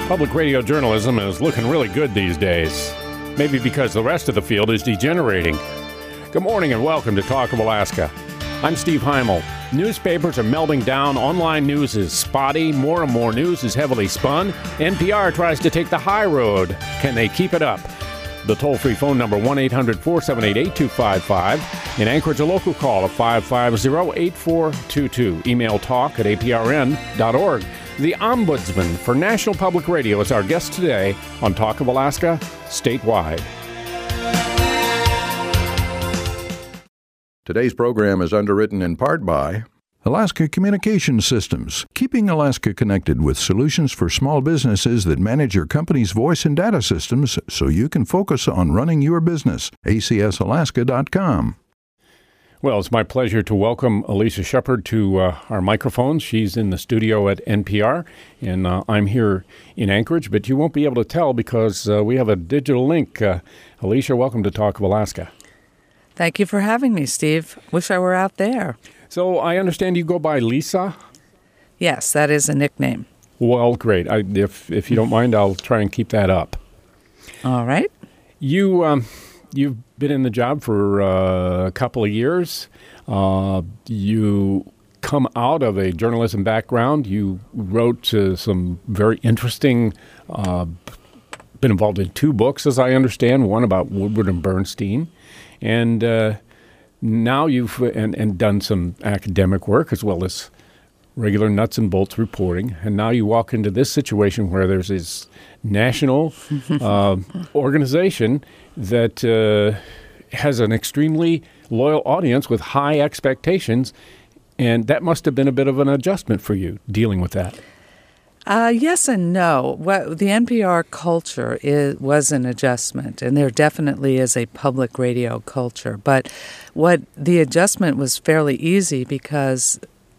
Public radio journalism is looking really good these days. Maybe because the rest of the field is degenerating. Good morning and welcome to Talk of Alaska. I'm Steve Heimel. Newspapers are melting down. Online news is spotty. More and more news is heavily spun. NPR tries to take the high road. Can they keep it up? The toll-free phone number, 1-800-478-8255. In Anchorage, a local call of 550-8422. Email talk@aprn.org. The Ombudsman for National Public Radio is our guest today on Talk of Alaska Statewide. Today's program is underwritten in part by Alaska Communication Systems, keeping Alaska connected with solutions for small businesses that manage your company's voice and data systems so you can focus on running your business. acsalaska.com. Well, it's my pleasure to welcome Alicia Shepard to our microphones. She's in the studio at NPR, and I'm here in Anchorage, but you won't be able to tell because we have a digital link. Alicia, welcome to Talk of Alaska. Thank you for having me, Steve. Wish I were out there. So I understand you go by Lisa? Yes, that is a nickname. Well, great. If you don't mind, I'll try and keep that up. All right. You've been in the job for a couple of years. You come out of a journalism background. You wrote some very interesting, been involved in 2 books, as I understand, one about Woodward and Bernstein. And now you've and done some academic work as well as regular nuts and bolts reporting. And now you walk into this situation where there's this national organization that has an extremely loyal audience with high expectations. And that must have been a bit of an adjustment for you dealing with that. Yes and no. The NPR culture was an adjustment, and there definitely is a public radio culture. But the adjustment was fairly easy because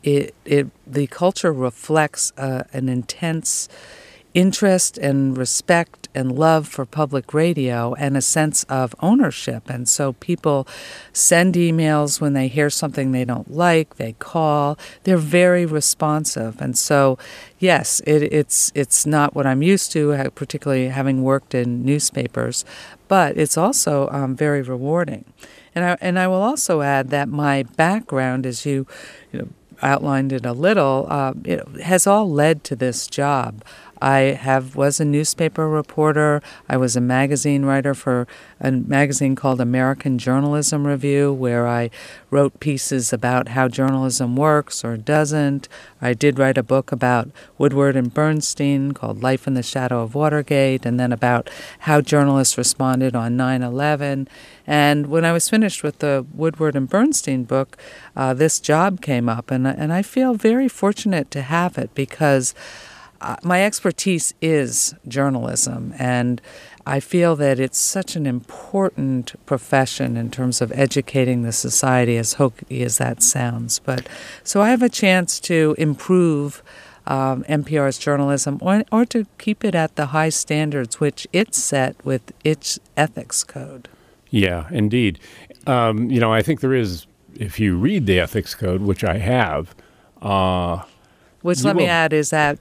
the culture reflects an intense interest and respect and love for public radio and a sense of ownership. And so people send emails when they hear something they don't like, they call, they're very responsive. And so, yes, it's not what I'm used to, particularly having worked in newspapers, but it's also very rewarding. And I will also add that my background, as you outlined it a little, has all led to this job. I was a newspaper reporter. I was a magazine writer for a magazine called American Journalism Review, where I wrote pieces about how journalism works or doesn't. I did write a book about Woodward and Bernstein called Life in the Shadow of Watergate, and then about how journalists responded on 9/11. And when I was finished with the Woodward and Bernstein book, this job came up, and I feel very fortunate to have it because my expertise is journalism, and I feel that it's such an important profession in terms of educating the society, as hokey as that sounds. But so I have a chance to improve NPR's journalism or to keep it at the high standards which it's set with its ethics code. Yeah, indeed. I think there is, if you read the ethics code, which I have, which, let me add, is at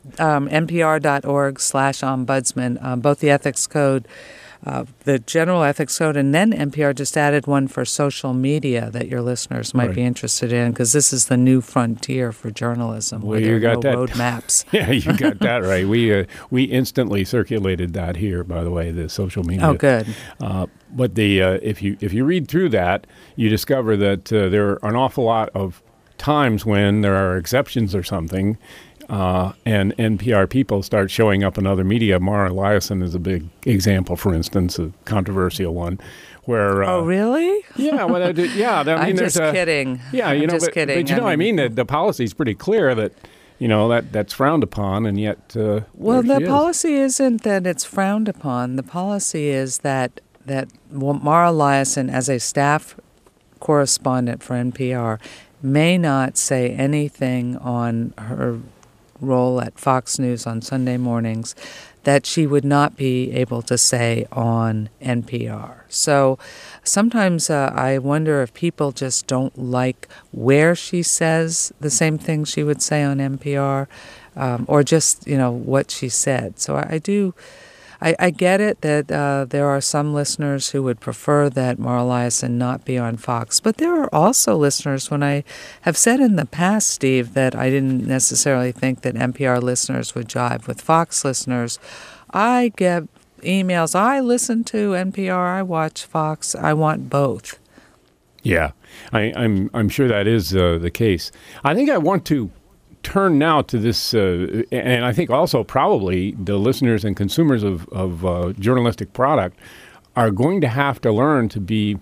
npr.org/ombudsman, both the ethics code, the general ethics code, and then NPR just added one for social media that your listeners might be interested in, because this is the new frontier for journalism, where there are no roadmaps. Yeah, you got that right. We instantly circulated that here, by the way, the social media. Oh, good. But if you read through that, you discover that there are an awful lot of times when there are exceptions or something, and NPR people start showing up in other media. Mara Liasson is a big example, for instance, a controversial one. Where, oh, really? Yeah. Well, I mean, I'm just kidding. Yeah, I'm just kidding. But I mean, the policy is pretty clear that that's frowned upon, and yet. Well, the policy isn't that it's frowned upon. The policy is that Mara Liasson, as a staff correspondent for NPR, may not say anything on her role at Fox News on Sunday mornings that she would not be able to say on NPR. So sometimes I wonder if people just don't like where she says the same thing she would say on NPR. or just, what she said. So I get it that there are some listeners who would prefer that Mara Liasson not be on Fox, but there are also listeners, when I have said in the past, Steve, that I didn't necessarily think that NPR listeners would jive with Fox listeners, I get emails, I listen to NPR, I watch Fox, I want both. Yeah, I'm sure that is the case. I think I want to turn now to this, and I think also probably the listeners and consumers of journalistic product are going to have to learn to be,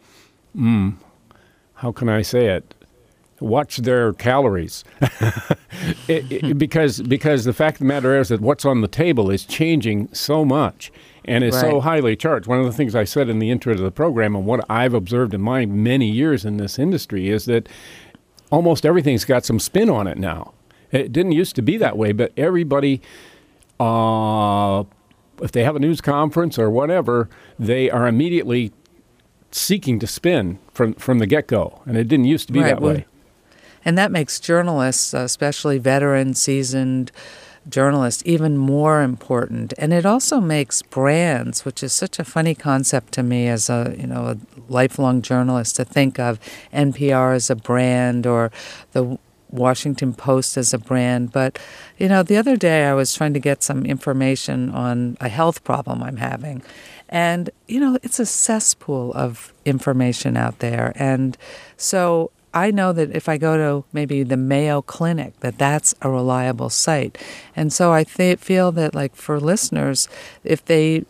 how can I say it? Watch their calories, because the fact of the matter is that what's on the table is changing so much and is so highly charged. One of the things I said in the intro to the program, and what I've observed in my many years in this industry, is that almost everything's got some spin on it now. It didn't used to be that way, but everybody, if they have a news conference or whatever, they are immediately seeking to spin from the get-go, and it didn't used to be that way. And that makes journalists, especially veteran, seasoned journalists, even more important. And it also makes brands, which is such a funny concept to me as a lifelong journalist, to think of NPR as a brand or the Washington Post as a brand. But, the other day I was trying to get some information on a health problem I'm having. And, it's a cesspool of information out there. And so I know that if I go to maybe the Mayo Clinic, that's a reliable site. And so I feel that, like, for listeners, if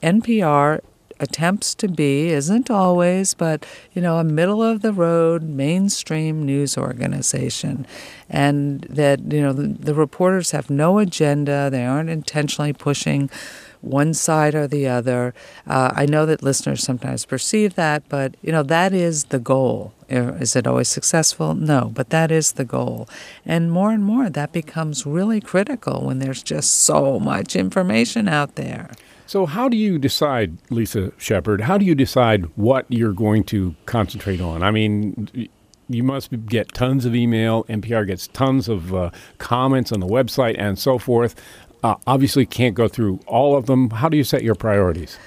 NPR attempts to be, isn't always, but, a middle-of-the-road, mainstream news organization, and that, the reporters have no agenda, they aren't intentionally pushing one side or the other. I know that listeners sometimes perceive that, but, that is the goal. Is it always successful? No, but that is the goal. And more, that becomes really critical when there's just so much information out there. So how do you decide, Lisa Shepard, how do you decide what you're going to concentrate on? I mean, you must get tons of email. NPR gets tons of comments on the website and so forth. Obviously can't go through all of them. How do you set your priorities?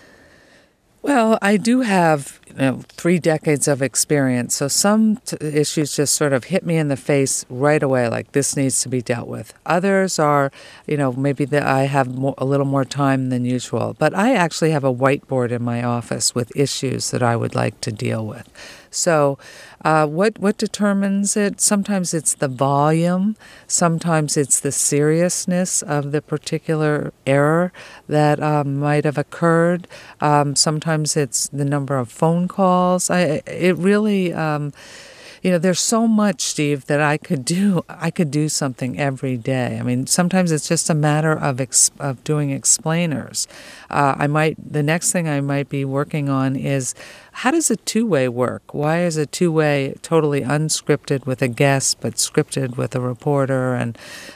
Well, I do have 3 decades of experience, so some issues just sort of hit me in the face right away, like this needs to be dealt with. Others are, maybe that I have a little more time than usual. But I actually have a whiteboard in my office with issues that I would like to deal with. So what determines it? Sometimes it's the volume. Sometimes it's the seriousness of the particular error that might have occurred. Sometimes it's the number of phone calls. It really... there's so much, Steve, that I could do. I could do something every day. I mean, sometimes it's just a matter of doing explainers. The next thing I might be working on is, how does a two-way work? Why is a two-way totally unscripted with a guest, but scripted with a reporter? And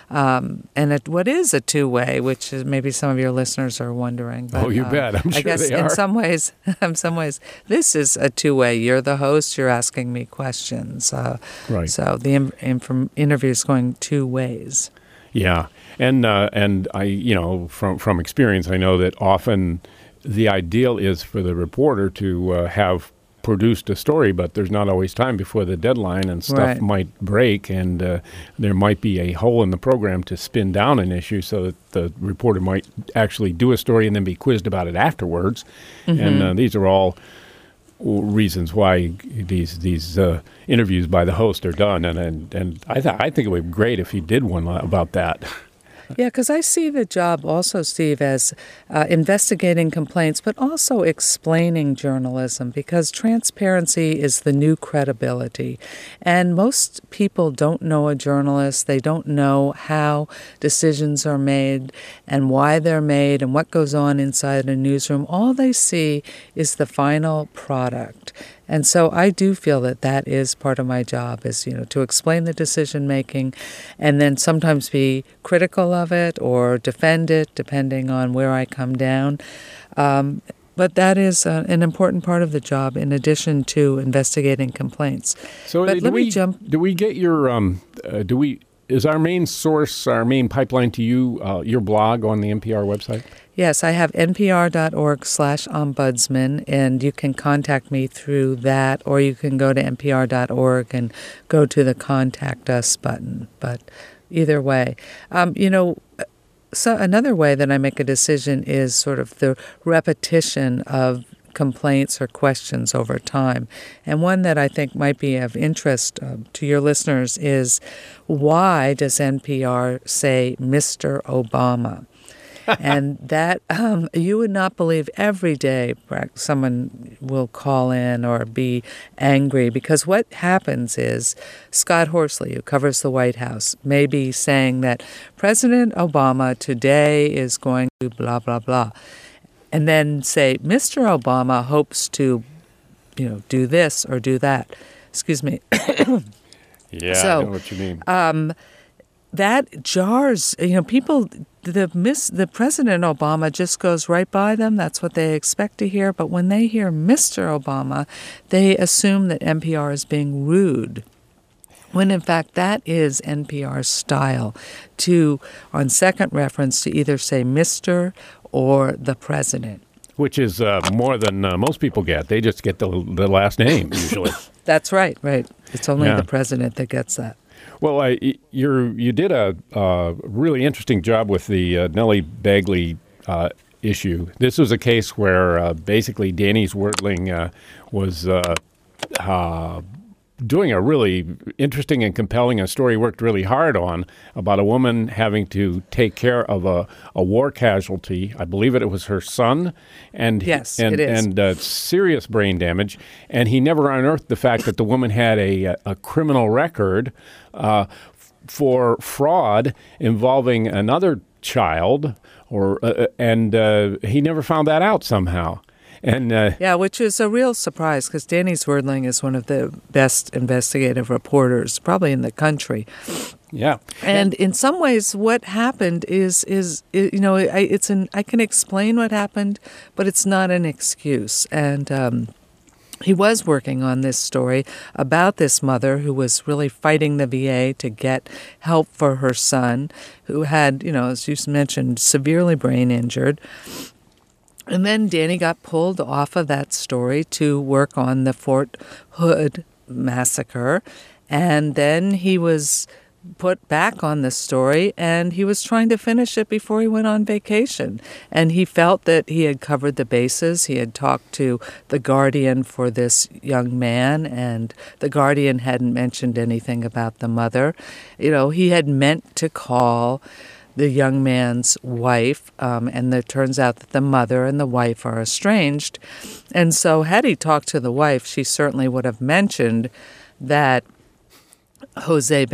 what is a two-way? Which is maybe some of your listeners are wondering. But, you bet. I'm sure I guess they are. in some ways, this is a two-way. You're the host. You're asking me questions. Right. So the interview is going 2 ways. Yeah, and I, from experience, I know that often the ideal is for the reporter to have produced a story, but there's not always time before the deadline, and stuff might break, and there might be a hole in the program to spin down an issue so that the reporter might actually do a story and then be quizzed about it afterwards. Mm-hmm. And these are all reasons why these interviews by the host are done, and I think it would be great if he did one about that. Yeah, because I see the job also, Steve, as investigating complaints, but also explaining journalism, because transparency is the new credibility. And most people don't know a journalist. They don't know how decisions are made and why they're made and what goes on inside a newsroom. All they see is the final product. And so I do feel that is part of my job, is, to explain the decision making and then sometimes be critical of it or defend it, depending on where I come down. But that is an important part of the job, in addition to investigating complaints. So but do we get your is our main source, our main pipeline to you, your blog on the NPR website? Yes, I have npr.org/ombudsman, and you can contact me through that, or you can go to npr.org and go to the Contact Us button. But either way, so another way that I make a decision is sort of the repetition of complaints or questions over time. And one that I think might be of interest to your listeners is, why does NPR say Mr. Obama? And that you would not believe every day someone will call in or be angry, because what happens is Scott Horsley, who covers the White House, may be saying that President Obama today is going to blah, blah, blah, and then say, Mr. Obama hopes to, do this or do that. Excuse me. Yeah, so, I know what you mean. That jars, people. The President Obama just goes right by them. That's what they expect to hear. But when they hear Mr. Obama, they assume that NPR is being rude, when in fact that is NPR's style, to, on second reference, to either say Mr. or the President. Which is more than most people get. They just get the last name, usually. That's right. It's only the President that gets that. Well, you did a really interesting job with the Nellie Bagley issue. This was a case where basically Danny Zwertling was doing a really interesting and compelling story he worked really hard on, about a woman having to take care of a war casualty. I believe it was her son. And yes, it is. And serious brain damage. And he never unearthed the fact that the woman had a criminal record for fraud involving another child, and he never found that out somehow. And which is a real surprise, because Danny Zwertling is one of the best investigative reporters probably in the country. Yeah. And in some ways, what happened is I can explain what happened, but it's not an excuse. And he was working on this story about this mother who was really fighting the VA to get help for her son, who had, as you mentioned, severely brain injured. And then Danny got pulled off of that story to work on the Fort Hood massacre. And then he was put back on the story, and he was trying to finish it before he went on vacation. And he felt that he had covered the bases. He had talked to the guardian for this young man, and the guardian hadn't mentioned anything about the mother. He had meant to call the young man's wife, and it turns out that the mother and the wife are estranged. And so had he talked to the wife, she certainly would have mentioned that Jose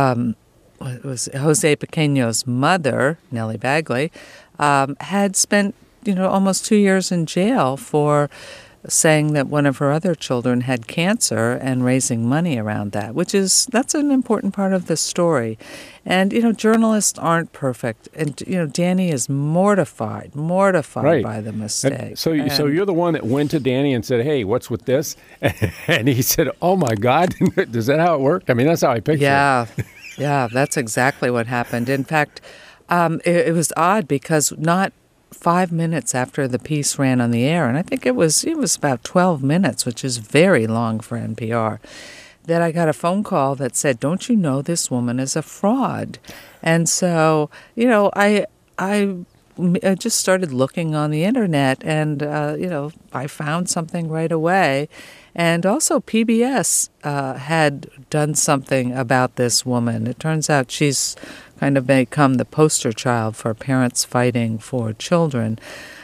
Pequeño's mother, Nellie Bagley, had spent, almost 2 years in jail for saying that one of her other children had cancer and raising money around that, that's an important part of the story. And, journalists aren't perfect. And, Danny is mortified right. by the mistake. So you're the one that went to Danny and said, hey, what's with this? And he said, oh, my God, is that how it worked? I mean, that's how I picture it. Yeah, that's exactly what happened. In fact, it was odd because not 5 minutes after the piece ran on the air, and I think it was about 12 minutes, which is very long for NPR, that I got a phone call that said, don't you know this woman is a fraud? And so, I just started looking on the internet, and, I found something right away. And also PBS had done something about this woman. It turns out she's kind of become the poster child for parents fighting for children.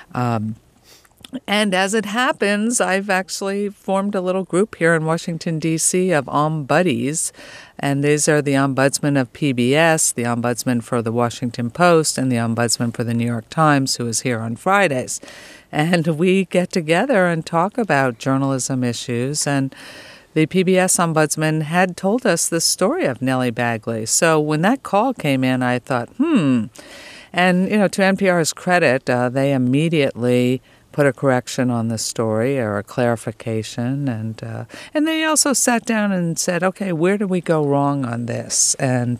And as it happens, I've actually formed a little group here in Washington, D.C. of Ombuddies. And these are the ombudsman of PBS, the ombudsman for the Washington Post, and the ombudsman for the New York Times, who is here on Fridays. And we get together and talk about journalism issues. And the PBS ombudsman had told us the story of Nellie Bagley. So when that call came in, I thought, And, to NPR's credit, they immediately put a correction on the story or a clarification, and they also sat down and said, okay, where did we go wrong on this? And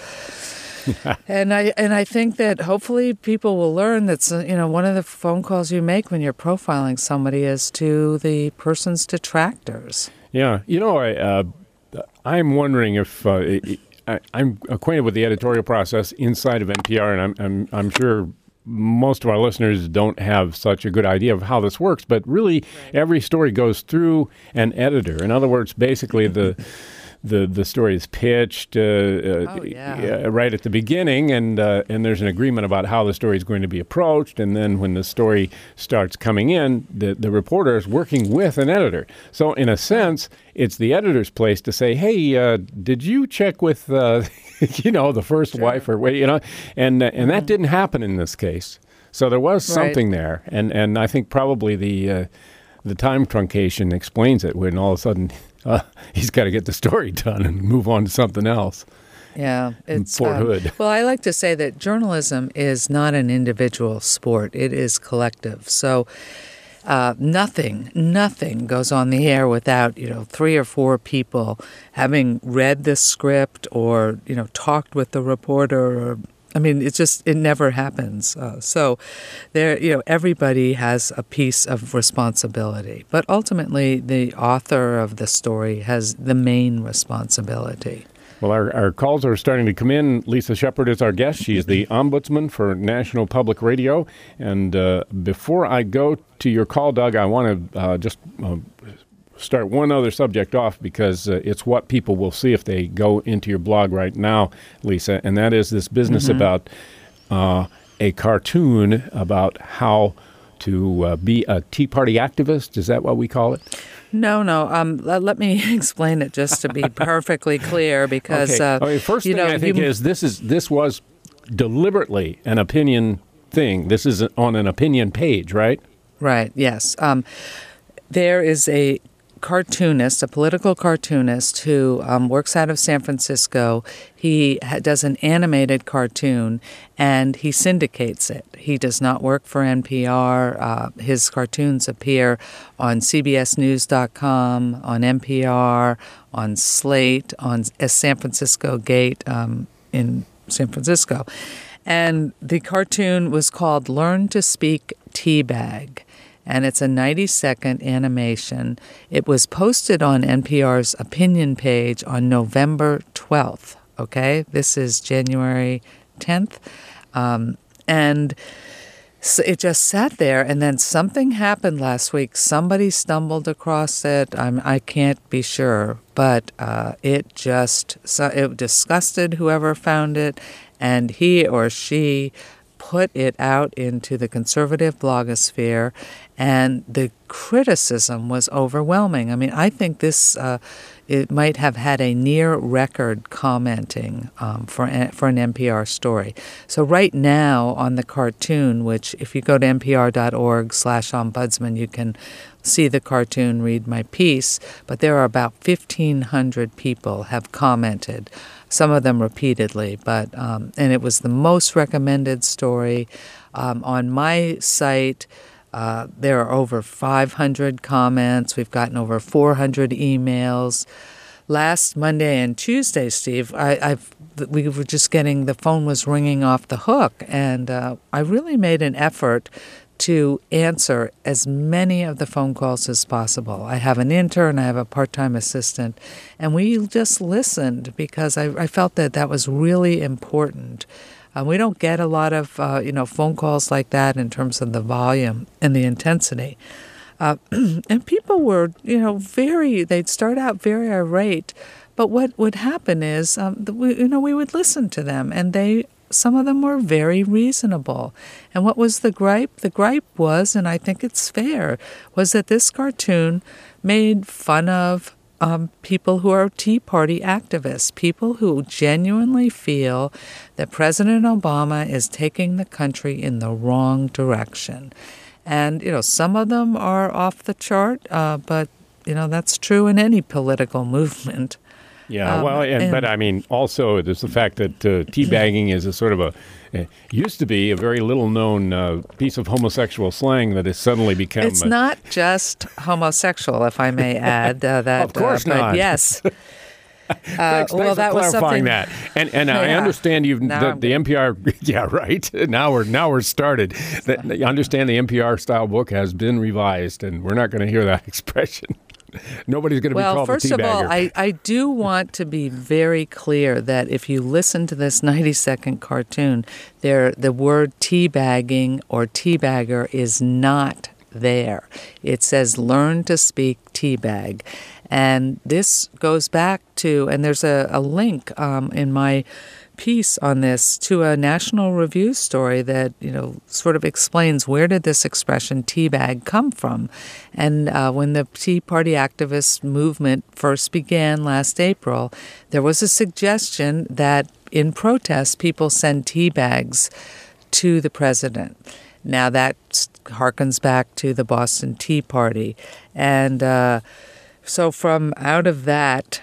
I think that hopefully people will learn that's one of the phone calls you make when you're profiling somebody is to the person's detractors. Yeah, I'm wondering if I'm acquainted with the editorial process inside of NPR, and I'm sure most of our listeners don't have such a good idea of how this works. But really, every story goes through an editor. In other words, basically the story is pitched right at the beginning, and there's an agreement about how the story is going to be approached. And then when the story starts coming in, the reporter is working with an editor. So in a sense, it's the editor's place to say, hey, did you check with, the first wife or and that didn't happen in this case. So there was something there. And I think probably the time truncation explains it when all of a sudden he's got to get the story done and move on to something else. Yeah, it's Fort Hood. Well, I like to say that journalism is not an individual sport; it is collective. So nothing goes on the air without 3 or 4 people having read the script or talked with the reporter. Or it never happens. So there, everybody has a piece of responsibility, but ultimately the author of the story has the main responsibility. Well, our calls are starting to come in. Lisa Shepard is our guest. She is the ombudsman for National Public Radio. And before I go to your call, Doug, I want to just start one other subject off because it's what people will see if they go into your blog right now, Lisa, and that is this business about a cartoon about how to be a Tea Party activist. Is that what we call it? No. Let me explain it just to be perfectly clear, because first thing I think is this was deliberately an opinion thing. This is on an opinion page, right? Right. Yes. There is a cartoonist, a political cartoonist who works out of San Francisco. He does an animated cartoon and he syndicates it. He does not work for NPR. His cartoons appear on CBSNews.com, on NPR, on Slate, on San Francisco Gate in San Francisco. And the cartoon was called Learn to Speak Teabag. And it's a 90-second animation. It was posted on NPR's opinion page on November 12th, okay? This is January 10th. And so it just sat there, and then something happened last week. Somebody stumbled across it. I can't be sure, but it disgusted whoever found it, and he or she put it out into the conservative blogosphere, and the criticism was overwhelming. I think this it might have had a near record commenting for an NPR story. So right now on the cartoon, which if you go to npr.org/ombudsman, you can see the cartoon, read my piece, but there are about 1,500 people have commented, some of them repeatedly, but and it was the most recommended story. On my site, there are over 500 comments. We've gotten over 400 emails. Last Monday and Tuesday, Steve, we were just the phone was ringing off the hook, and I really made an effort to answer as many of the phone calls as possible. I have an intern, I have a part-time assistant, and we just listened because I felt that was really important. We don't get a lot of phone calls like that in terms of the volume and the intensity. And people were, they'd start out very irate, but what would happen is, we would listen to them, and some of them were very reasonable. And what was the gripe? The gripe was, and I think it's fair, was that this cartoon made fun of people who are Tea Party activists, people who genuinely feel that President Obama is taking the country in the wrong direction. And, some of them are off the chart, but, that's true in any political movement. Yeah, but I mean, also there's the fact that teabagging is a sort of used to be a very little known piece of homosexual slang that has suddenly become. It's not just homosexual, if I may add. That of course not. But yes. Thanks for clarifying that. And I understand the NPR. Yeah, right. Now we're started. I understand the NPR style book has been revised, and we're not going to hear that expression. Nobody's going to be called a teabagger. Well, first of all, I do want to be very clear that if you listen to this 90-second cartoon, the word teabagging or teabagger is not there. It says learn to speak teabag. And this goes back to, and there's a link in my piece on this to a National Review story that, sort of explains where did this expression teabag come from. And when the Tea Party activist movement first began last April, there was a suggestion that in protest, people send tea bags to the president. Now that harkens back to the Boston Tea Party. And so from out of that,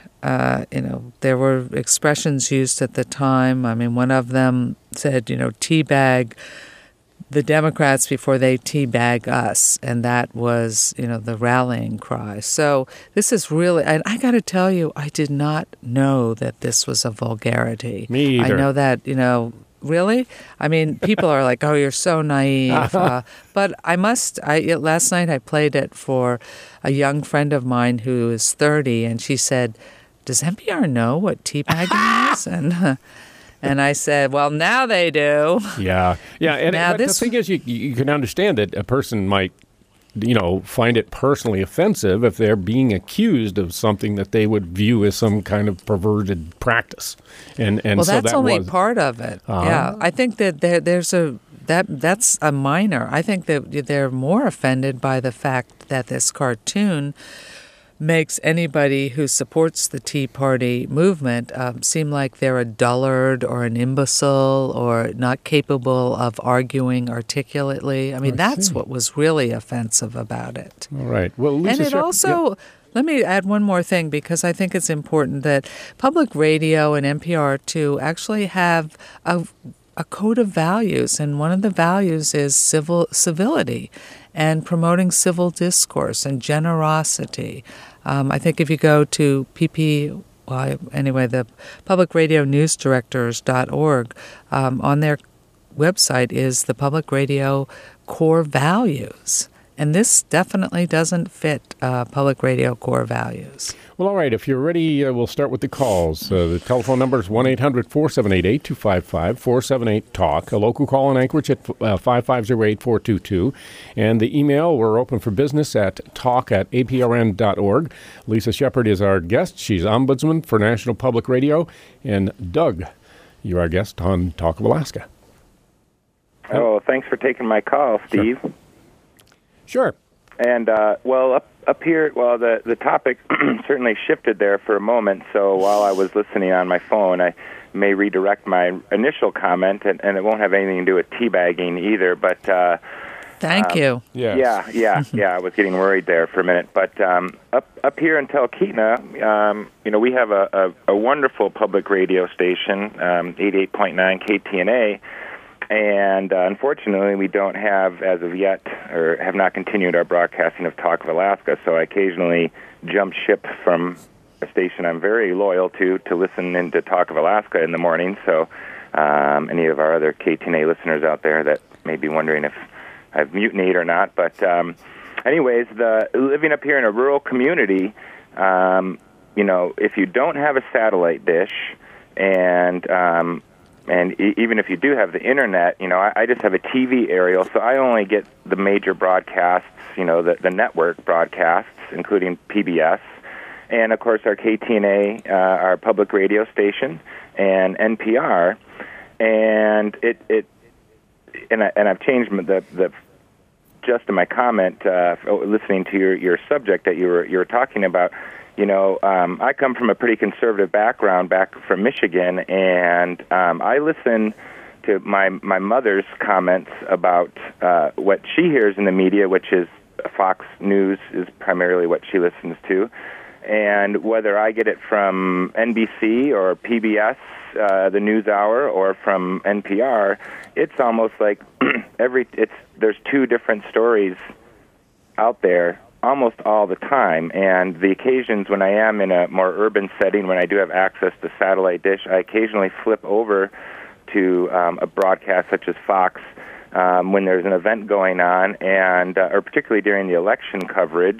there were expressions used at the time. I mean, one of them said, teabag the Democrats before they teabag us. And that was, the rallying cry. So this is really, and I got to tell you, I did not know that this was a vulgarity. Me either. I know that, really? I mean, people are like, oh, you're so naive. But last night I played it for a young friend of mine who is 30, and she said, does NPR know what teabagging is? And I said, well, now they do. Yeah. And the thing is, you can understand that a person might, find it personally offensive if they're being accused of something that they would view as some kind of perverted practice. And well, so that's only part of it. Yeah, I think that that's a minor. I think that they're more offended by the fact that this cartoon makes anybody who supports the Tea Party movement seem like they're a dullard or an imbecile or not capable of arguing articulately. I mean, that's what was really offensive about it. All right. Well, Lisa, and it also... Let me add one more thing, because I think it's important that public radio and NPR, too, actually have a code of values. And one of the values is civility and promoting civil discourse and generosity. I think if you go to the publicradionewsdirectors.org, on their website is the Public Radio core values. And this definitely doesn't fit public radio core values. Well, all right. If you're ready, we'll start with the calls. The telephone number is 1-800-478-8255, 478-TALK. A local call in Anchorage at 550-8422. And the email, we're open for business at talk@aprn.org. Lisa Shepard is our guest. She's Ombudsman for National Public Radio. And Doug, you're our guest on Talk of Alaska. Oh, thanks for taking my call, Steve. Sure. And, up here, the topic certainly shifted there for a moment, so while I was listening on my phone, I may redirect my initial comment, and it won't have anything to do with teabagging either, but... Thank you. Yes. Yeah, I was getting worried there for a minute. But up here in Talkeetna, we have a wonderful public radio station, 88.9 KTNA, and unfortunately, we don't have, as of yet, or have not continued our broadcasting of Talk of Alaska, so I occasionally jump ship from a station I'm very loyal to listen into Talk of Alaska in the morning, so any of our other KTNA listeners out there that may be wondering if I've mutinied or not. But anyways, living up here in a rural community, if you don't have a satellite dish, and even if you do have the internet, I just have a TV aerial, so I only get the major broadcasts, the network broadcasts, including PBS, and of course our KTNA, our public radio station, and NPR, and I've changed the just in my comment, listening to your subject that you were talking about. I come from a pretty conservative background, back from Michigan, and I listen to my mother's comments about what she hears in the media, which is Fox News is primarily what she listens to, And whether I get it from NBC or PBS, the NewsHour, or from NPR, it's almost like there's two different stories out there almost all the time. And the occasions when I am in a more urban setting, when I do have access to satellite dish, I occasionally flip over to a broadcast such as Fox when there's an event going on, and or particularly during the election coverage.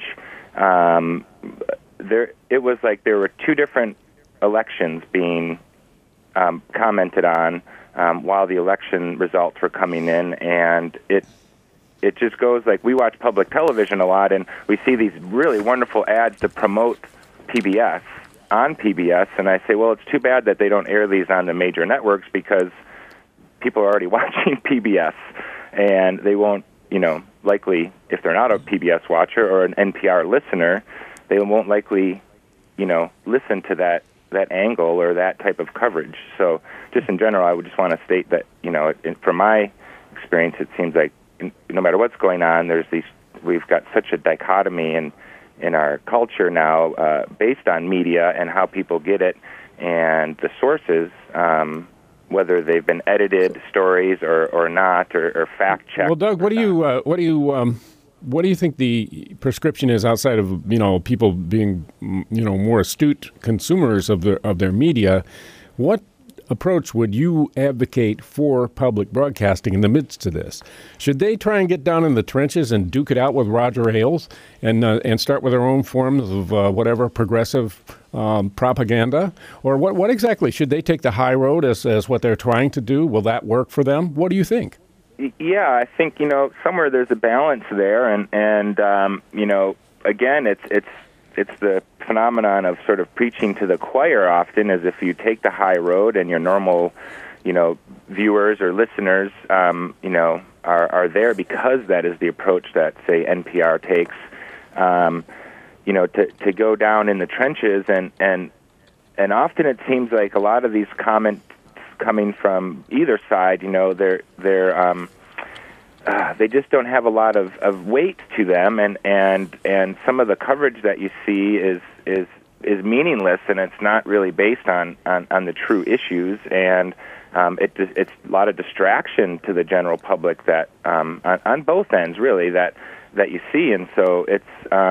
It was like there were two different elections being commented on while the election results were coming in, and it just goes like, we watch public television a lot, and we see these really wonderful ads to promote PBS on PBS, and I say, well, it's too bad that they don't air these on the major networks, because people are already watching PBS, and they won't, likely, if they're not a PBS watcher or an NPR listener, they won't likely, listen to that angle or that type of coverage. So just in general, I would just want to state that, from my experience, it seems like no matter what's going on, we've got such a dichotomy in our culture now based on media and how people get it and the sources, whether they've been edited stories or not, or fact checked. Well, Doug, what do you think the prescription is outside of people being more astute consumers of their media? What approach would you advocate for public broadcasting in the midst of this? Should they try and get down in the trenches and duke it out with Roger Ailes and start with their own forms of whatever progressive propaganda? Or what exactly? Should they take the high road as what they're trying to do? Will that work for them? What do you think? Yeah, I think, somewhere there's a balance there, and again, it's the phenomenon of sort of preaching to the choir often, as if you take the high road and your normal, viewers or listeners, are there because that is the approach that, say, NPR takes, to go down in the trenches, and often it seems like a lot of these comments coming from either side, they just don't have a lot of weight to them, and some of the coverage that you see is meaningless, and it's not really based on the true issues, and it's a lot of distraction to the general public that on both ends really that you see, and so it's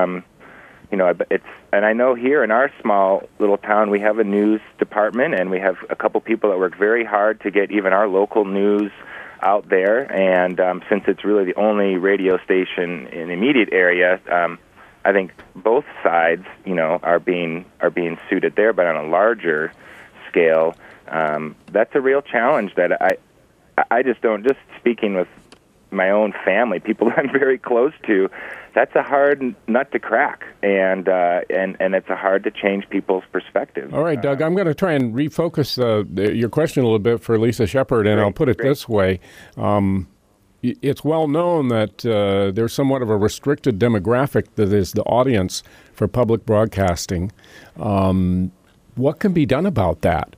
and I know here in our small little town we have a news department, and we have a couple people that work very hard to get even our local news out there, and since it's really the only radio station in the immediate area, I think both sides, are being suited there, but on a larger scale, that's a real challenge that I just don't. Just speaking with my own family, people I'm very close to, that's a hard nut to crack, and it's hard to change people's perspective. All right, Doug, I'm going to try and refocus your question a little bit for Lisa Shepard, and I'll put it this way. It's well known that there's somewhat of a restricted demographic that is the audience for public broadcasting. What can be done about that?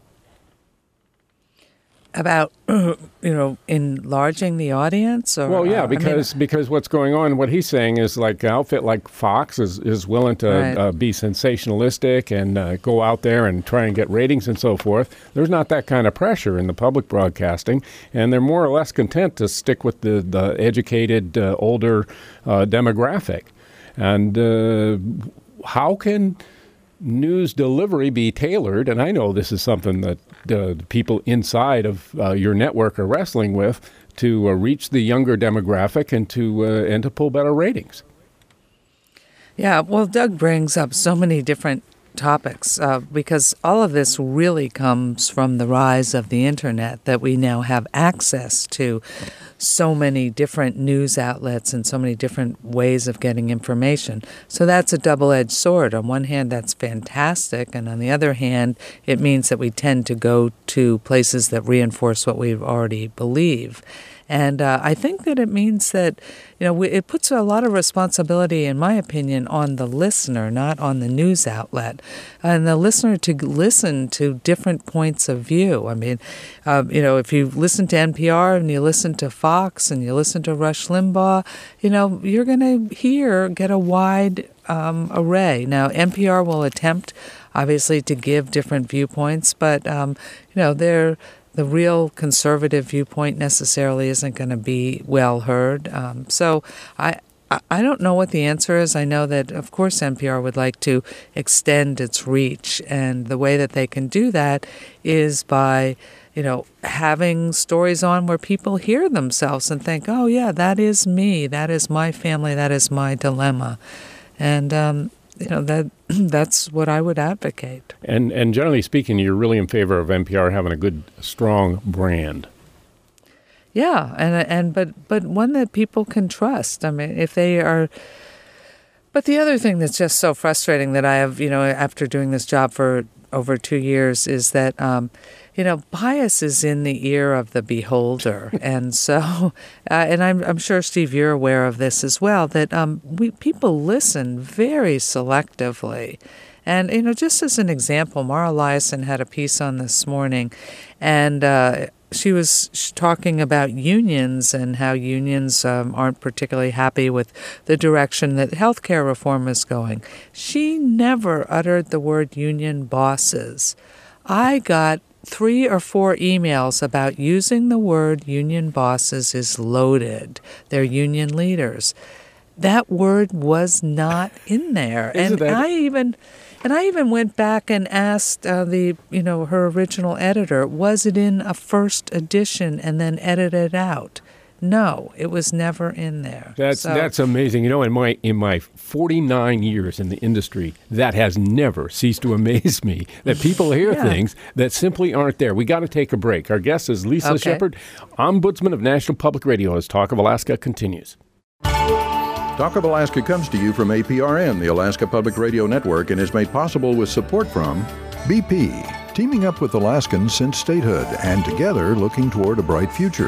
About, enlarging the audience? Or, well, yeah, because what's going on, what he's saying is like an outfit like Fox is willing to be sensationalistic and go out there and try and get ratings and so forth. There's not that kind of pressure in the public broadcasting, and they're more or less content to stick with the educated, older demographic. And how can news delivery be tailored? And I know this is something that the people inside of your network are wrestling with, to reach the younger demographic and to pull better ratings. Yeah, well, Doug brings up so many different topics because all of this really comes from the rise of the internet, that we now have access to so many different news outlets and so many different ways of getting information. So that's a double-edged sword. On one hand, that's fantastic, and on the other hand, it means that we tend to go to places that reinforce what we already believe. And I think that it means that, it puts a lot of responsibility, in my opinion, on the listener, not on the news outlet, and the listener to listen to different points of view. I mean, if you listen to NPR and you listen to Fox and you listen to Rush Limbaugh, you're going to get a wide array. Now, NPR will attempt, obviously, to give different viewpoints, but the real conservative viewpoint necessarily isn't going to be well heard. So I don't know what the answer is. I know that, of course, NPR would like to extend its reach, and the way that they can do that is by, having stories on where people hear themselves and think, oh, yeah, that is me, that is my family, that is my dilemma. And, that's what I would advocate. And generally speaking, you're really in favor of NPR having a good, strong brand. Yeah, but one that people can trust. I mean, if they are. But the other thing that's just so frustrating that I have, after doing this job for over 2 years, is that, bias is in the ear of the beholder, and so, and I'm sure, Steve, you're aware of this as well. That people listen very selectively. And, just as an example, Mara Liasson had a piece on this morning, and she was talking about unions and how unions aren't particularly happy with the direction that healthcare reform is going. She never uttered the word union bosses. I got 3 or 4 emails about using the word union bosses is loaded. They're union leaders. That word was not in there. And I even went back and asked her original editor, was it in a first edition and then edited out? No, it was never in there. That's amazing. In my 49 years in the industry, that has never ceased to amaze me, that people hear things that simply aren't there. We got to take a break. Our guest is Lisa Shepard, Ombudsman of National Public Radio, as Talk of Alaska continues. Talk of Alaska comes to you from APRN, the Alaska Public Radio Network, and is made possible with support from BP, teaming up with Alaskans since statehood and together looking toward a bright future.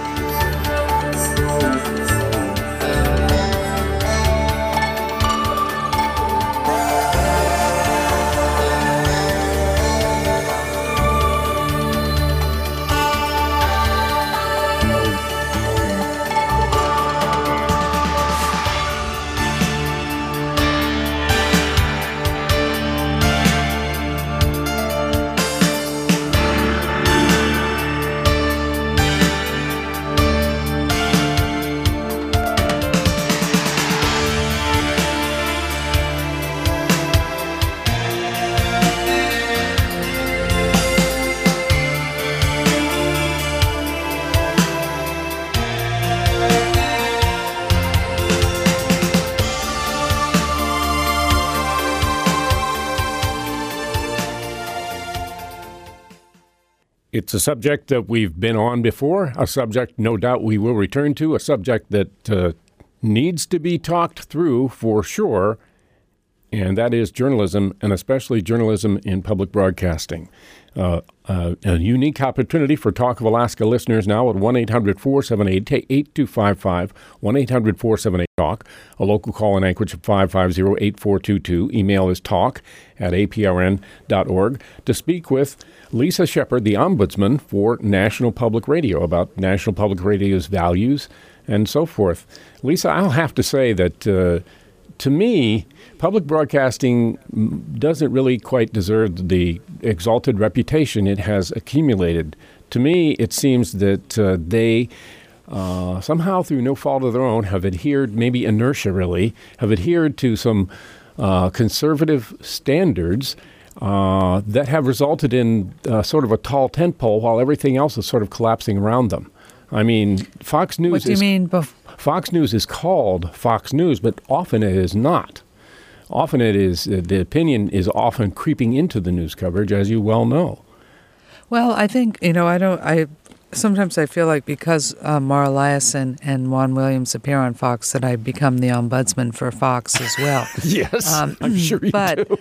It's a subject that we've been on before, a subject no doubt we will return to, a subject that needs to be talked through for sure, and that is journalism, and especially journalism in public broadcasting. A unique opportunity for Talk of Alaska listeners now at 1-800-478-8255, 1-800-478-TALK, a local call in Anchorage of 550-8422. Email is talk@aprn.org to speak with Lisa Shepard, the Ombudsman for National Public Radio, about National Public Radio's values and so forth. Lisa, I'll have to say that to me, public broadcasting doesn't really quite deserve the exalted reputation it has accumulated. To me, it seems that they somehow, through no fault of their own, have adhered, maybe inertia really, have adhered to some conservative standards that have resulted in sort of a tall tent pole while everything else is sort of collapsing around them. I mean, Fox News What do you mean? Fox News is called Fox News, but often it is not. Often it is, the opinion is often creeping into the news coverage, as you well know. Well, I think, sometimes I feel like because Mara Liasson and Juan Williams appear on Fox that I've become the ombudsman for Fox as well. Yes, I'm sure you do.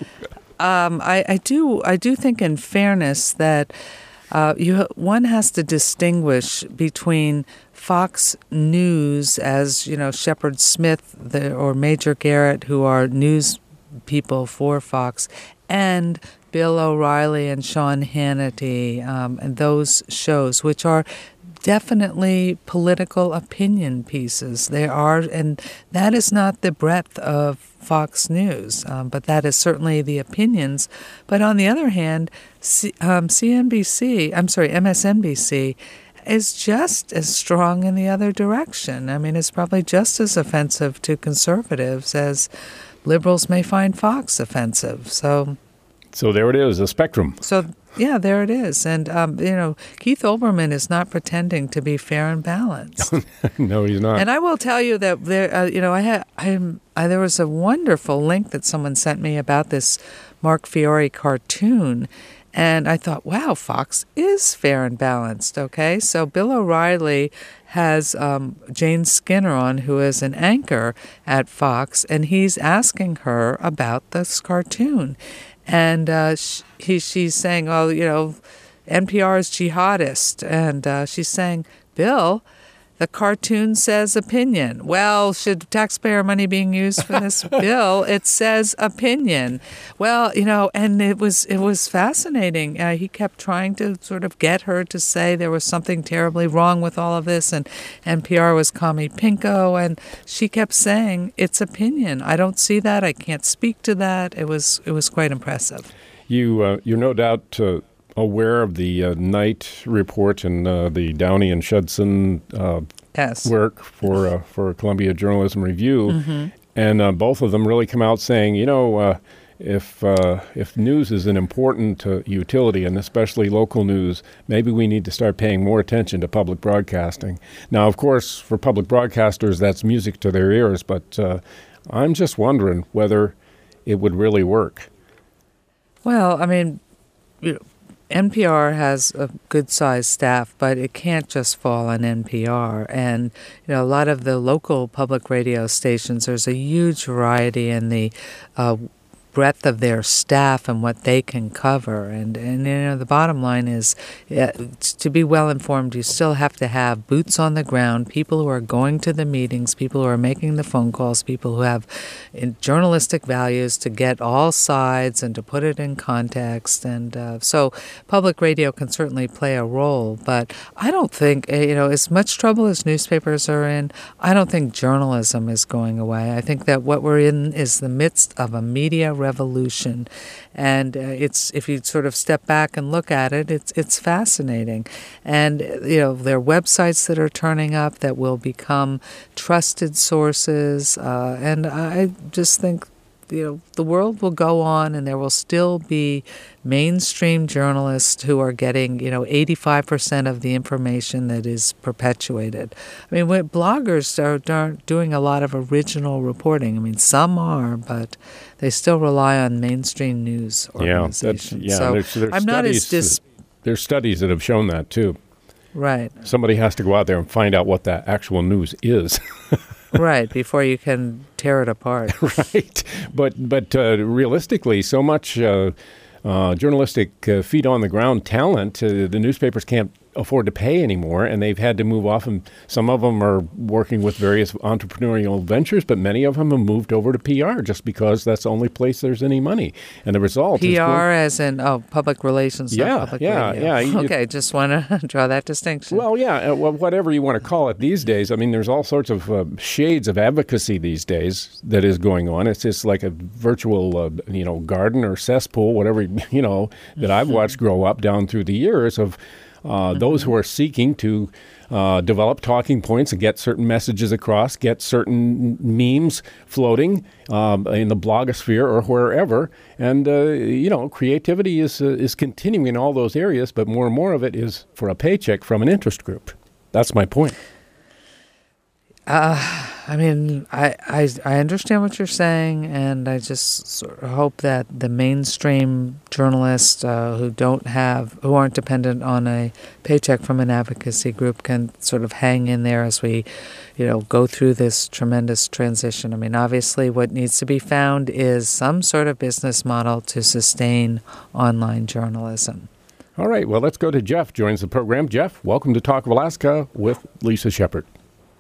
I do think, in fairness, that one has to distinguish between Fox News, as Shepard Smith or Major Garrett, who are news people for Fox, and Bill O'Reilly and Sean Hannity, and those shows, which are definitely political opinion pieces. There are, and that is not the breadth of Fox News, but that is certainly the opinions. But on the other hand, MSNBC is just as strong in the other direction. I mean, it's probably just as offensive to conservatives as liberals may find Fox offensive. So there it is, a spectrum. So, yeah, there it is. And, Keith Olbermann is not pretending to be fair and balanced. No, he's not. And I will tell you that there was a wonderful link that someone sent me about this Mark Fiore cartoon. And I thought, wow, Fox is fair and balanced, okay? So Bill O'Reilly has Jane Skinner on, who is an anchor at Fox, and he's asking her about this cartoon. And she's saying, NPR is jihadist. And she's saying, Bill, the cartoon says opinion. Well, should taxpayer money being used for this bill? It says opinion. Well, and it was fascinating. He kept trying to sort of get her to say there was something terribly wrong with all of this, and NPR was Kami Pinko, and she kept saying it's opinion. I don't see that. I can't speak to that. It was quite impressive. You're no doubt aware of the Knight report and the Downey and Shudson work for Columbia Journalism Review, mm-hmm. And both of them really come out saying, if news is an important utility, and especially local news, maybe we need to start paying more attention to public broadcasting. Now, of course, for public broadcasters, that's music to their ears, but I'm just wondering whether it would really work. Well, I mean, NPR has a good-sized staff, but it can't just fall on NPR. And, a lot of the local public radio stations, there's a huge variety in the breadth of their staff and what they can cover. And the bottom line is, to be well-informed, you still have to have boots on the ground, people who are going to the meetings, people who are making the phone calls, people who have journalistic values to get all sides and to put it in context. And so public radio can certainly play a role. But I don't think, as much trouble as newspapers are in, I don't think journalism is going away. I think that what we're in is the midst of a media revolution, and if you sort of step back and look at it, it's fascinating. And there are websites that are turning up that will become trusted sources, and I just think the world will go on, and there will still be mainstream journalists who are getting 85% of the information that is perpetuated. I mean, bloggers aren't doing a lot of original reporting. I mean, some are, but they still rely on mainstream news organizations. There's studies that have shown that too. Right. Somebody has to go out there and find out what that actual news is. Right, before you can tear it apart. Right. But realistically, so much journalistic feet-on-the-ground talent, the newspapers can't afford to pay anymore, and they've had to move off. And some of them are working with various entrepreneurial ventures, but many of them have moved over to PR just because that's the only place there's any money. And the result is as in public relations. Public radio. Okay, just want to draw that distinction. Well, whatever you want to call it these days. I mean, there's all sorts of shades of advocacy these days that is going on. It's just like a virtual, garden or cesspool, whatever that I've watched grow up down through the years of. Those who are seeking to develop talking points and get certain messages across, get certain memes floating in the blogosphere or wherever. And, creativity is continuing in all those areas, but more and more of it is for a paycheck from an interest group. That's my point. I mean, I understand what you're saying, and I just sort of hope that the mainstream journalists who aren't dependent on a paycheck from an advocacy group can sort of hang in there as we, go through this tremendous transition. I mean, obviously what needs to be found is some sort of business model to sustain online journalism. All right, well, let's go to Jeff, joins the program. Jeff, welcome to Talk of Alaska with Lisa Shepard.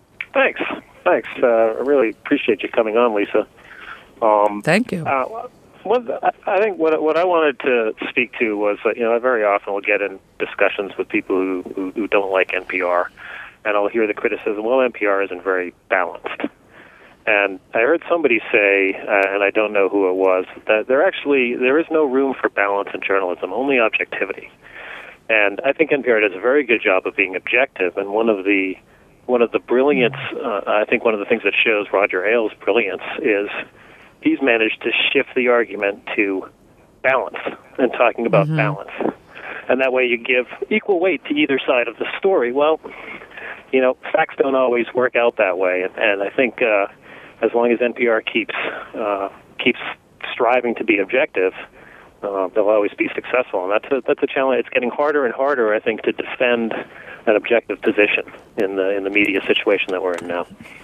Thanks. I really appreciate you coming on, Lisa. Thank you. I think what I wanted to speak to was that, I very often will get in discussions with people who don't like NPR, and I'll hear the criticism, well, NPR isn't very balanced. And I heard somebody say, and I don't know who it was, that there is no room for balance in journalism, only objectivity. And I think NPR does a very good job of being objective, and one of the brilliance, I think one of the things that shows Roger Ailes' brilliance is he's managed to shift the argument to balance and talking about balance. And that way you give equal weight to either side of the story. Well, facts don't always work out that way. And I think as long as NPR keeps striving to be objective, they'll always be successful. And that's a challenge. It's getting harder and harder, I think, to defend an objective position in the media situation that we're in now.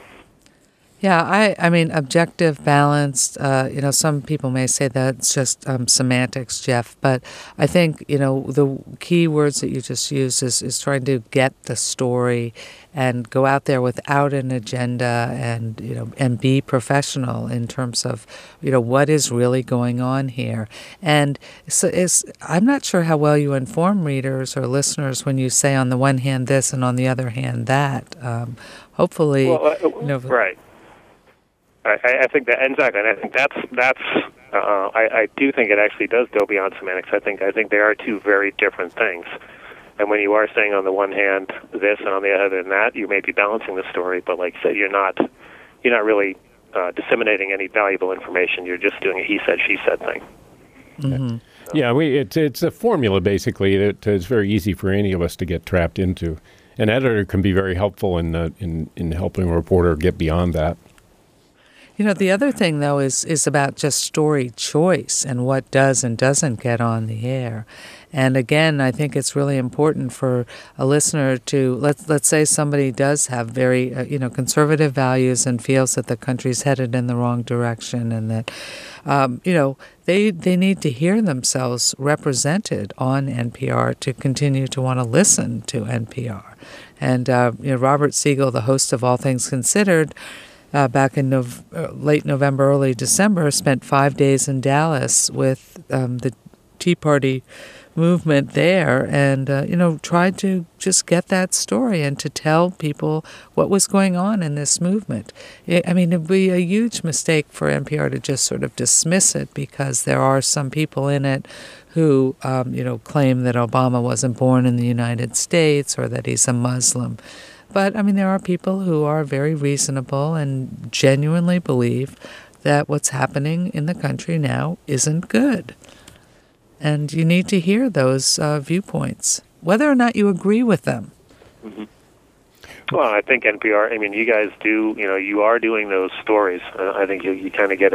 Yeah, I mean, objective, balanced, some people may say that's just semantics, Jeff, but I think, the key words that you just used is trying to get the story and go out there without an agenda and be professional in terms of, what is really going on here. And so I'm not sure how well you inform readers or listeners when you say on the one hand this and on the other hand that. Hopefully, right. I think that exactly, and I think that's. I do think it actually does go beyond semantics. I think they are two very different things. And when you are saying on the one hand this and on the other hand that, you may be balancing the story, but like I said, you're not really disseminating any valuable information. You're just doing a he said she said thing. Mm-hmm. Yeah, it's a formula basically that is very easy for any of us to get trapped into. An editor can be very helpful in helping a reporter get beyond that. The other thing, though, is about just story choice and what does and doesn't get on the air. And again, I think it's really important for a listener to, let's say somebody does have very, conservative values and feels that the country's headed in the wrong direction and that, they need to hear themselves represented on NPR to continue to want to listen to NPR. And, Robert Siegel, the host of All Things Considered, back in late November, early December, spent 5 days in Dallas with the Tea Party movement there and, tried to just get that story and to tell people what was going on in this movement. It'd be a huge mistake for NPR to just sort of dismiss it because there are some people in it who, claim that Obama wasn't born in the United States or that he's a Muslim. But, there are people who are very reasonable and genuinely believe that what's happening in the country now isn't good. And you need to hear those viewpoints, whether or not you agree with them. Mm-hmm. Well, I think NPR, you guys do, you are doing those stories. I think you kind of get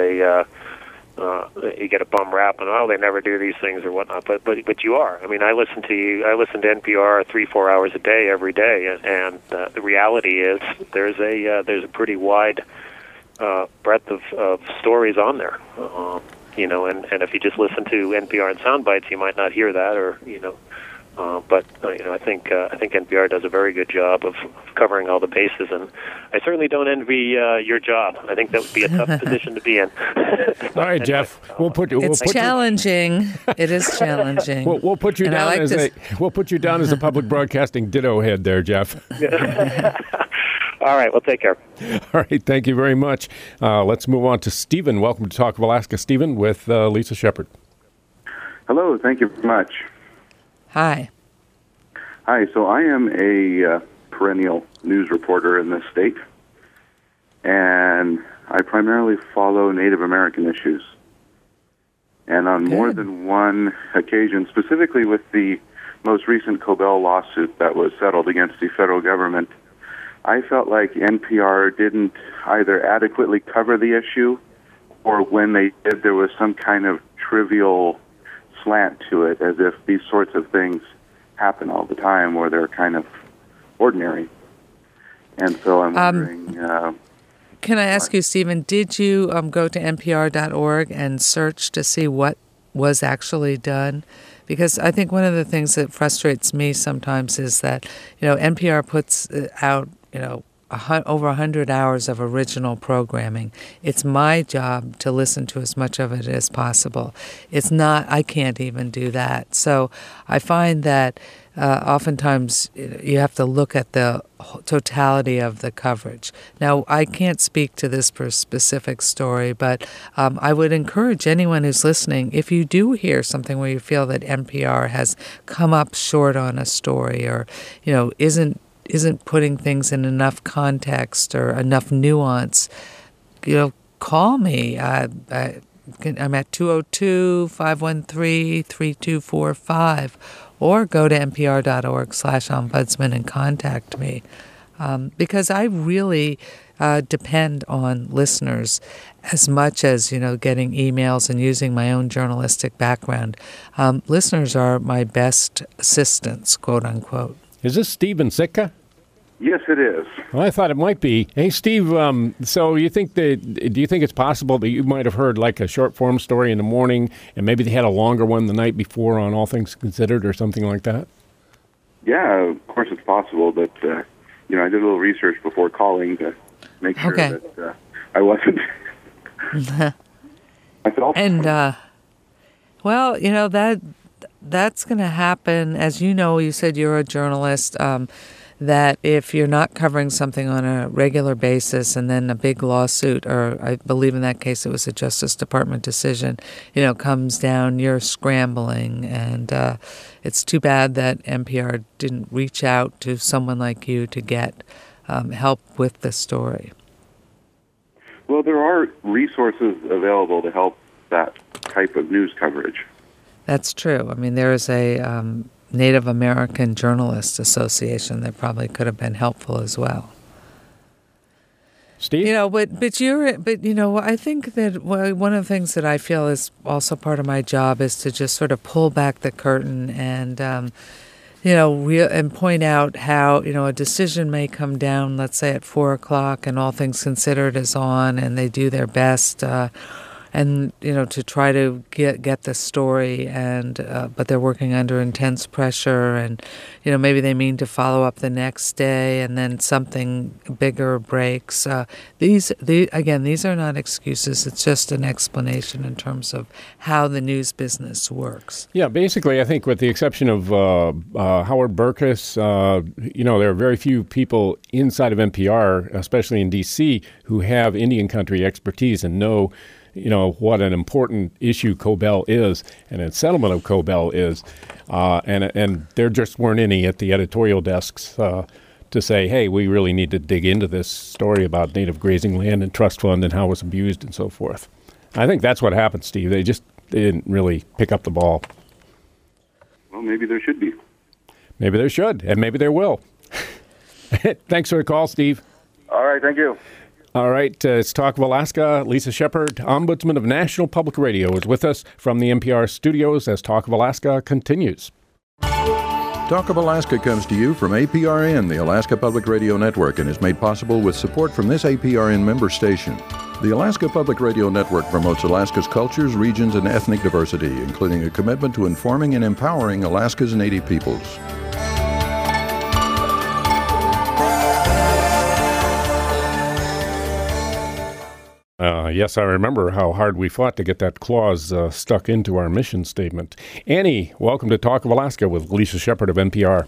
you get a bum rap and they never do these things or whatnot, but you are. I listen to NPR 3-4 hours a day every day, and the reality is there's a pretty wide breadth of stories on there. And if you just listen to NPR in sound bites, you might not hear that, or but I think NPR does a very good job of covering all the bases, and I certainly don't envy your job. I think that would be a tough position to be in. All right, Jeff, it's challenging. It is challenging. We'll put you down we'll put you down as a public broadcasting ditto head there, Jeff. All right, well, take care. All right, thank you very much. Let's move on to Stephen. Welcome to Talk of Alaska, Stephen, with Lisa Shepard. Hello, thank you very much. Hi. Hi, so I am a perennial news reporter in this state, and I primarily follow Native American issues. And on more than one occasion, specifically with the most recent Cobell lawsuit that was settled against the federal government, I felt like NPR didn't either adequately cover the issue, or when they did, there was some kind of trivial slant to it, as if these sorts of things happen all the time, or they're kind of ordinary. And so I'm wondering... can I ask you, Stephen, did you go to npr.org and search to see what was actually done? Because I think one of the things that frustrates me sometimes is that, NPR puts out, over 100 hours of original programming. It's my job to listen to as much of it as possible. I can't even do that. So I find that oftentimes you have to look at the totality of the coverage. Now, I can't speak to this specific story, but I would encourage anyone who's listening, if you do hear something where you feel that NPR has come up short on a story or, isn't putting things in enough context or enough nuance, call me. I'm at 202-513-3245, or go to npr.org/ombudsman and contact me. Because I really depend on listeners as much as, getting emails and using my own journalistic background. Listeners are my best assistants, quote unquote. Is this Stephen Sitka? Yes, it is. Well, I thought it might be. Hey, Steve, so do you think it's possible that you might have heard like a short form story in the morning and maybe they had a longer one the night before on All Things Considered or something like that? Yeah, of course it's possible, but, I did a little research before calling to make sure that I wasn't. myself. And, that's going to happen. As you said you're a journalist, that if you're not covering something on a regular basis and then a big lawsuit, or I believe in that case it was a Justice Department decision, comes down, you're scrambling. And it's too bad that NPR didn't reach out to someone like you to get help with the story. Well, there are resources available to help that type of news coverage. That's true. I mean, there is a Native American Journalists Association that probably could have been helpful as well. Steve? I think that one of the things that I feel is also part of my job is to just sort of pull back the curtain and, and point out how, a decision may come down, let's say at 4:00 and All Things Considered is on and they do their best, and to try to get the story, and but they're working under intense pressure, and maybe they mean to follow up the next day, and then something bigger breaks. These are not excuses. It's just an explanation in terms of how the news business works. Yeah, basically, I think with the exception of Howard Burkus, there are very few people inside of NPR, especially in D.C., who have Indian country expertise and know what an important issue Cobell is and a settlement of Cobell is. And there just weren't any at the editorial desks to say, hey, we really need to dig into this story about native grazing land and trust fund and how it was abused and so forth. I think that's what happened, Steve. They didn't really pick up the ball. Well, maybe there should be. Maybe there should, and maybe there will. Thanks for the call, Steve. All right, thank you. All right, it's Talk of Alaska. Lisa Shepard, Ombudsman of National Public Radio, is with us from the NPR studios as Talk of Alaska continues. Talk of Alaska comes to you from APRN, the Alaska Public Radio Network, and is made possible with support from this APRN member station. The Alaska Public Radio Network promotes Alaska's cultures, regions, and ethnic diversity, including a commitment to informing and empowering Alaska's Native peoples. Yes, I remember how hard we fought to get that clause stuck into our mission statement. Annie, welcome to Talk of Alaska with Lisa Shepard of NPR.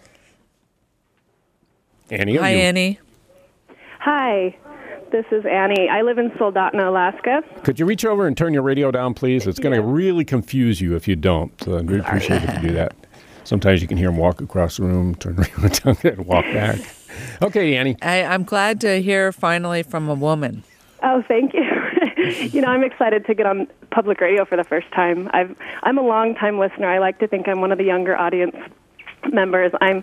Annie? Hi, Annie. Hi, this is Annie. I live in Soldotna, Alaska. Could you reach over and turn your radio down, please? It's going to really confuse you if you don't. So I'd really appreciate if you do that. Sometimes you can hear them walk across the room, turn the radio down, and walk back. Okay, Annie. I'm glad to hear finally from a woman. Oh, thank you. I'm excited to get on public radio for the first time. I'm a long-time listener. I like to think I'm one of the younger audience members. I'm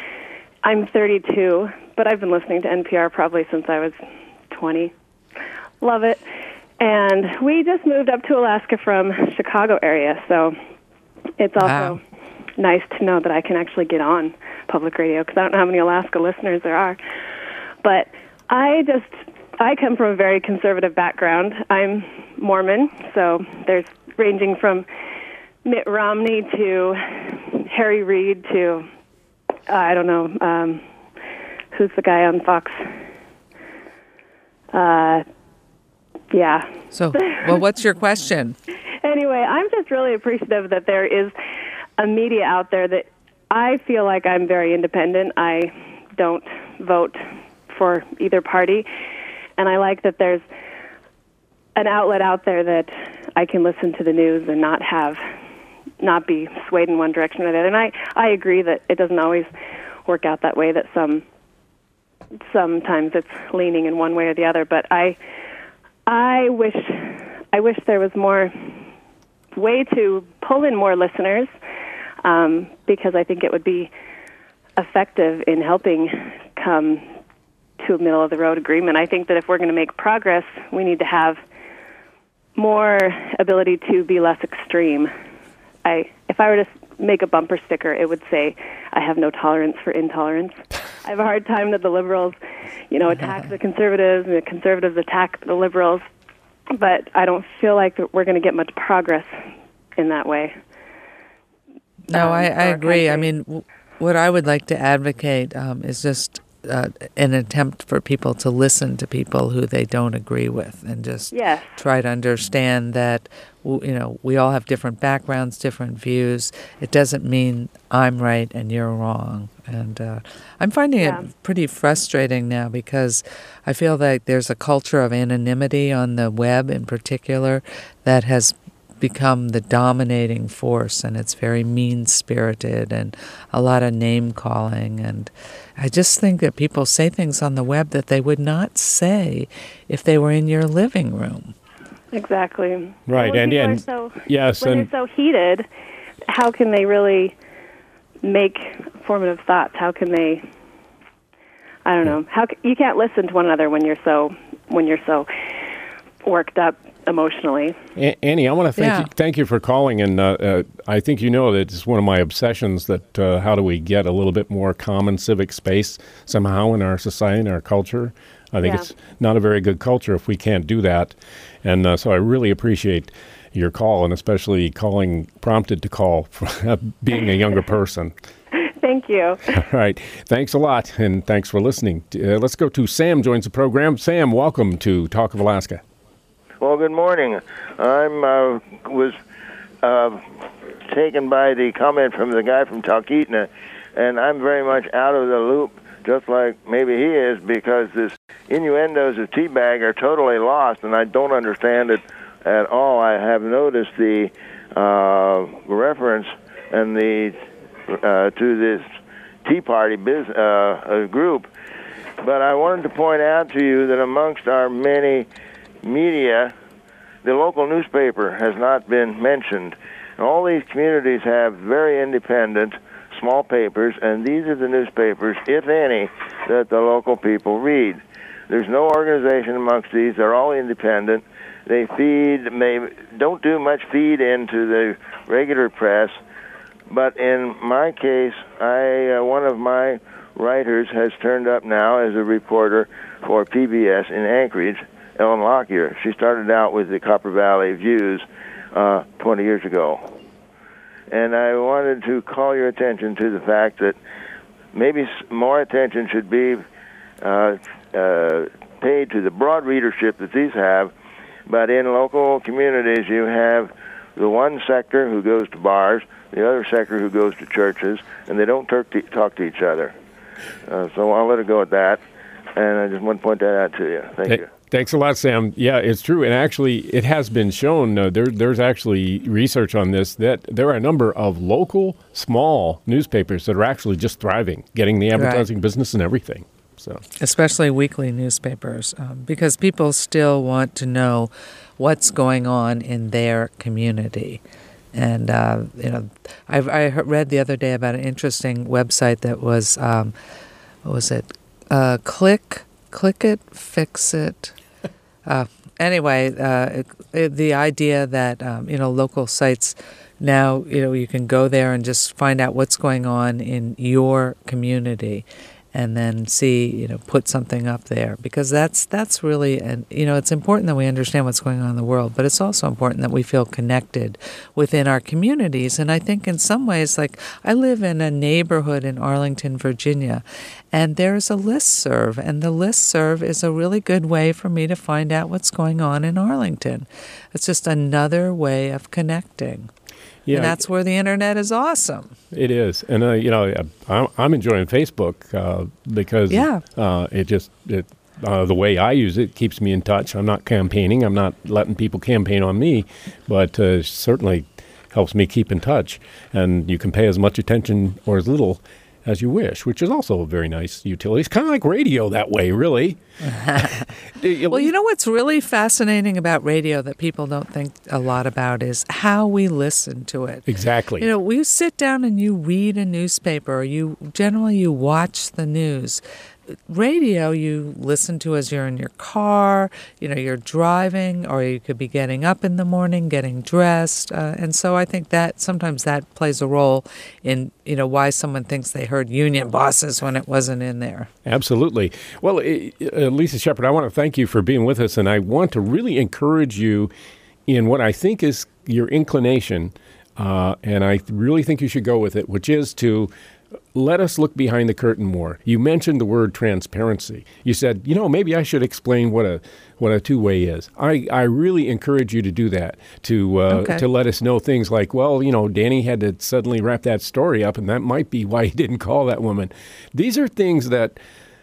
32, but I've been listening to NPR probably since I was 20. Love it. And we just moved up to Alaska from Chicago area, so it's also nice to know that I can actually get on public radio, because I don't know how many Alaska listeners there are. But I come from a very conservative background. I'm Mormon, so there's ranging from Mitt Romney to Harry Reid to, I don't know, who's the guy on Fox Yeah. So, well, what's your question? Anyway, I'm just really appreciative that there is a media out there that I feel like I'm very independent. I don't vote for either party, and I like that there's an outlet out there that I can listen to the news and not be swayed in one direction or the other. And I agree that it doesn't always work out that way, that sometimes it's leaning in one way or the other, but I wish there was more way to pull in more listeners, because I think it would be effective in helping come to a middle-of-the-road agreement. I think that if we're going to make progress, we need to have more ability to be less extreme. If I were to make a bumper sticker, it would say, "I have no tolerance for intolerance." I have a hard time that the liberals, attack the conservatives, and the conservatives attack the liberals, but I don't feel like we're going to get much progress in that way. No, I agree. I mean, what I would like to advocate is just an attempt for people to listen to people who they don't agree with, and just try to understand that, we all have different backgrounds, different views. It doesn't mean I'm right and you're wrong. And I'm finding it pretty frustrating now, because I feel like there's a culture of anonymity on the web in particular that has become the dominating force, and it's very mean-spirited and a lot of name-calling. And I just think that people say things on the web that they would not say if they were in your living room. Exactly. Right. When they're so heated, how can they really make formative thoughts? How can they? I don't know. You can't listen to one another when you're so worked up emotionally. Annie, I want to thank you for calling, and I think that it's one of my obsessions that how do we get a little bit more common civic space somehow in our society, in our culture. I think it's not a very good culture if we can't do that, and so I really appreciate your call, and especially prompted to call, being a younger person. Thank you. All right. Thanks a lot, and thanks for listening. Let's go to Sam, joins the program. Sam, welcome to Talk of Alaska. Well, good morning. I was taken by the comment from the guy from Talkeetna, and I'm very much out of the loop, just like maybe he is, because this innuendos of teabag are totally lost, and I don't understand it at all. I have noticed the reference and to this Tea Party group, but I wanted to point out to you that amongst our many media, the local newspaper has not been mentioned. And all these communities have very independent, small papers, and these are the newspapers, if any, that the local people read. There's no organization amongst these. They're all independent. They don't do much feed into the regular press. But in my case, one of my writers has turned up now as a reporter for PBS in Anchorage, Ellen Lockyer. She started out with the Copper Valley Views 20 years ago. And I wanted to call your attention to the fact that maybe more attention should be paid to the broad readership that these have. But in local communities, you have the one sector who goes to bars, the other sector who goes to churches, and they don't talk to each other. So I'll let it go at that. And I just want to point that out to you. Thank you. Thanks a lot, Sam. Yeah, it's true. And actually, it has been shown, there's actually research on this, that there are a number of local, small newspapers that are actually just thriving, getting the advertising business and everything. So, especially weekly newspapers, because people still want to know what's going on in their community. And, I read the other day about an interesting website that was, what was it? Click It, Fix It. Anyway, the idea that, local sites now, you can go there and just find out what's going on in your community. and then see, put something up there, because that's really, and it's important that we understand what's going on in the world, but it's also important that we feel connected within our communities. And I think in some ways, like I live in a neighborhood in Arlington, Virginia, and there's a listserv, and the listserv is a really good way for me to find out what's going on in Arlington. It's just another way of connecting. Yeah, and that's where the internet is awesome. It is. And, I'm enjoying Facebook because the way I use it keeps me in touch. I'm not campaigning. I'm not letting people campaign on me, but certainly helps me keep in touch. And you can pay as much attention or as little as you wish, which is also a very nice utility. It's kind of like radio that way, really. Well, what's really fascinating about radio that people don't think a lot about is how we listen to it. Exactly. We sit down and you read a newspaper, or you watch the news. Radio you listen to as you're in your car, you're driving, or you could be getting up in the morning, getting dressed. And so I think that sometimes that plays a role in, why someone thinks they heard union bosses when it wasn't in there. Absolutely. Well, Lisa Shepard, I want to thank you for being with us, and I want to really encourage you in what I think is your inclination, and I really think you should go with it, which is to let us look behind the curtain more. You mentioned the word transparency. You said, maybe I should explain what a two-way is. I really encourage you to do that, to let us know things like, Danny had to suddenly wrap that story up, and that might be why he didn't call that woman. These are things that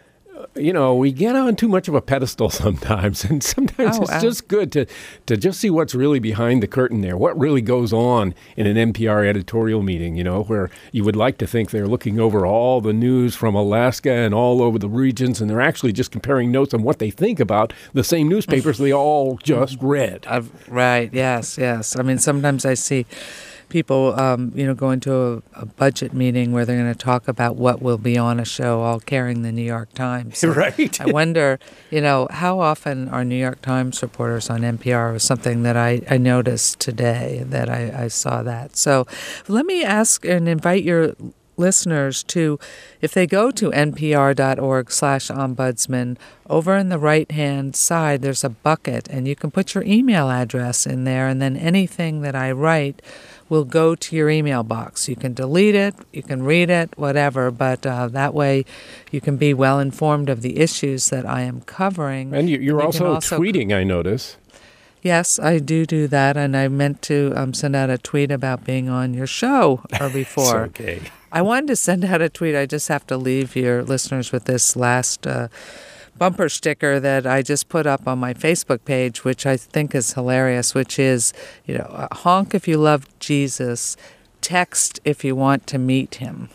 we get on too much of a pedestal sometimes, and sometimes it's just good to just see what's really behind the curtain there, what really goes on in an NPR editorial meeting, where you would like to think they're looking over all the news from Alaska and all over the regions, and they're actually just comparing notes on what they think about the same newspapers they all just read. Right, yes. I mean, sometimes I see people, going to a budget meeting where they're going to talk about what will be on a show, all carrying the New York Times. So right. I wonder, how often are New York Times reporters on NPR? Was something that I noticed today, that I saw that. So let me ask and invite your listeners to, if they go to npr.org/ombudsman, over in the right-hand side, there's a bucket, and you can put your email address in there, and then anything that I write will go to your email box. You can delete it, you can read it, whatever, but that way you can be well informed of the issues that I am covering. And you're also tweeting, I notice. Yes, I do that, and I meant to send out a tweet about being on your show or before. Okay. I wanted to send out a tweet. I just have to leave your listeners with this last bumper sticker that I just put up on my Facebook page, which I think is hilarious, which is, honk if you love Jesus, text if you want to meet him.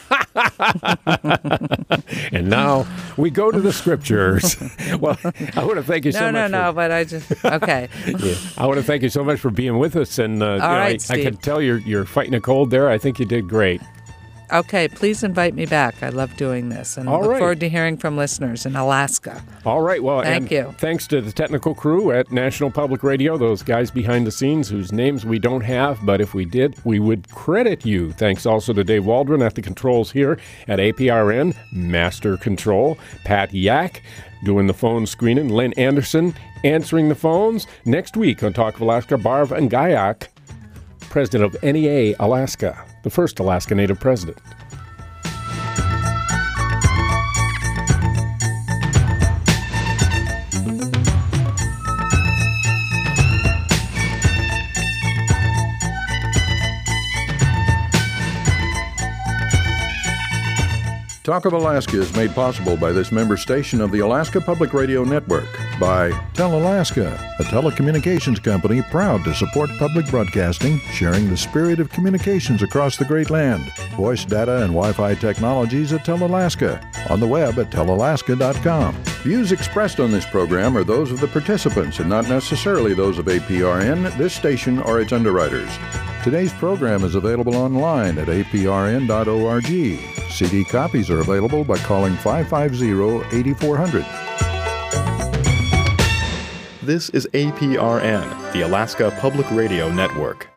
And now we go to the scriptures. Well, I want to thank you so much. But I just, okay. I want to thank you so much for being with us. And All right, Steve. I can tell you're fighting a cold there. I think you did great. Okay, please invite me back. I love doing this, and look forward to hearing from listeners in Alaska. All right, well, thank you. Thanks to the technical crew at National Public Radio, those guys behind the scenes whose names we don't have, but if we did, we would credit you. Thanks also to Dave Waldron at the controls here at APRN, Master Control, Pat Yak doing the phone screening, Lynn Anderson answering the phones. Next week on Talk of Alaska, Barb Ngayak, president of NEA Alaska, the first Alaska Native president. Talk of Alaska is made possible by this member station of the Alaska Public Radio Network, by Tell Alaska, a telecommunications company proud to support public broadcasting, sharing the spirit of communications across the Great Land. Voice data and Wi-Fi technologies at Tell Alaska, on the web at tellalaska.com. Views expressed on this program are those of the participants and not necessarily those of APRN, this station, or its underwriters. Today's program is available online at aprn.org. CD copies are available by calling 550-8400. This is APRN, the Alaska Public Radio Network.